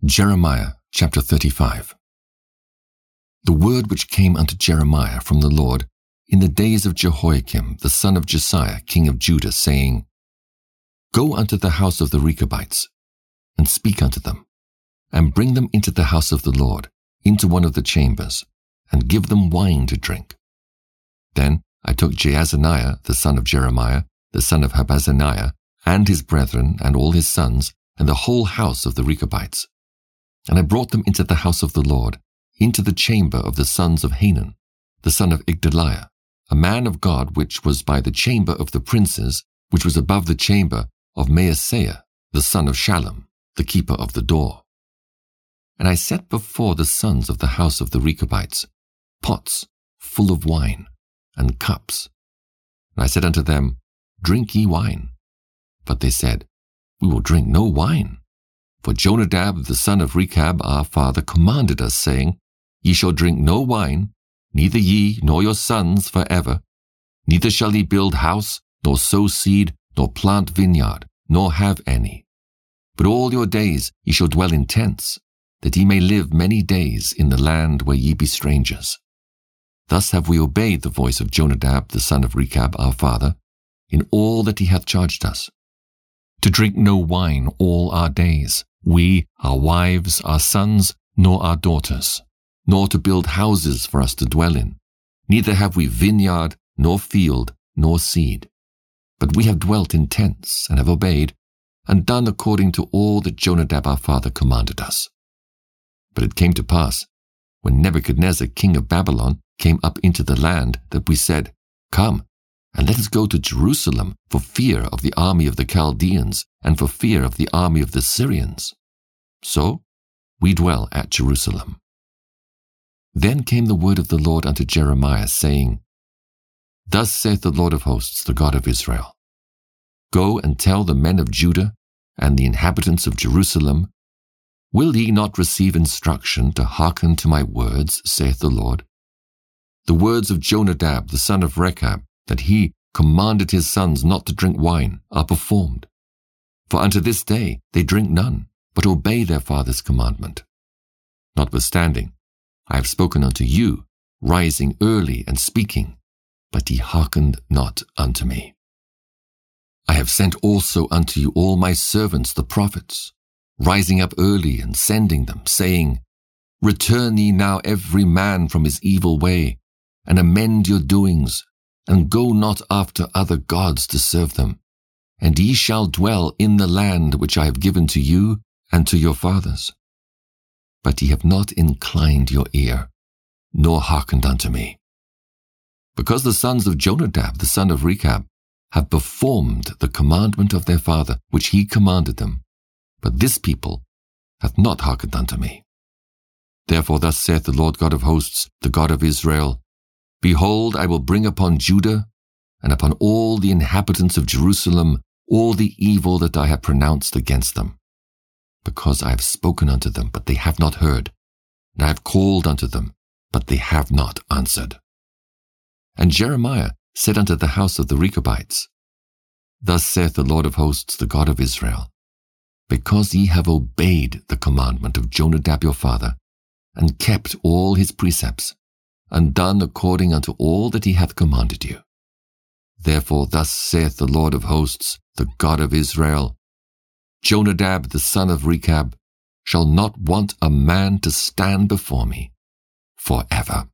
Jeremiah chapter 35. The word which came unto Jeremiah from the Lord in the days of Jehoiakim the son of Josiah king of Judah, saying, Go unto the house of the Rechabites, and speak unto them, and bring them into the house of the Lord, into one of the chambers, and give them wine to drink. Then I took Jaazaniah the son of Jeremiah, the son of Habazaniah, and his brethren, and all his sons, and the whole house of the Rechabites. And I brought them into the house of the Lord, into the chamber of the sons of Hanan, the son of Igdaliah, a man of God, which was by the chamber of the princes, which was above the chamber of Maaseiah, the son of Shallum, the keeper of the door. And I set before the sons of the house of the Rechabites pots full of wine, and cups. And I said unto them, Drink ye wine. But they said, We will drink no wine. For Jonadab the son of Rechab our father commanded us, saying, Ye shall drink no wine, neither ye nor your sons for ever. Neither shall ye build house, nor sow seed, nor plant vineyard, nor have any. But all your days ye shall dwell in tents, that ye may live many days in the land where ye be strangers. Thus have we obeyed the voice of Jonadab the son of Rechab our father, in all that he hath charged us, to drink no wine all our days, we, our wives, our sons, nor our daughters, nor to build houses for us to dwell in. Neither have we vineyard, nor field, nor seed. But we have dwelt in tents, and have obeyed, and done according to all that Jonadab our father commanded us. But it came to pass, when Nebuchadnezzar king of Babylon came up into the land, that we said, Come, and let us go to Jerusalem for fear of the army of the Chaldeans, and for fear of the army of the Syrians. So we dwell at Jerusalem. Then came the word of the Lord unto Jeremiah, saying, Thus saith the Lord of hosts, the God of Israel, Go and tell the men of Judah and the inhabitants of Jerusalem, Will ye not receive instruction to hearken to my words, saith the Lord? The words of Jonadab the son of Rechab, that he commanded his sons not to drink wine, are performed. For unto this day they drink none, but obey their father's commandment. Notwithstanding, I have spoken unto you, rising early and speaking, but ye hearkened not unto me. I have sent also unto you all my servants the prophets, rising up early and sending them, saying, Return ye now every man from his evil way, and amend your doings, and go not after other gods to serve them, and ye shall dwell in the land which I have given to you and to your fathers. But ye have not inclined your ear, nor hearkened unto me. Because the sons of Jonadab the son of Rechab have performed the commandment of their father, which he commanded them, but this people hath not hearkened unto me. Therefore thus saith the Lord God of hosts, the God of Israel, Behold, I will bring upon Judah and upon all the inhabitants of Jerusalem all the evil that I have pronounced against them, because I have spoken unto them, but they have not heard, and I have called unto them, but they have not answered. And Jeremiah said unto the house of the Rechabites, Thus saith the Lord of hosts, the God of Israel, Because ye have obeyed the commandment of Jonadab your father, and kept all his precepts, and done according unto all that he hath commanded you. Therefore thus saith the Lord of hosts, the God of Israel, Jonadab the son of Rechab shall not want a man to stand before me forever.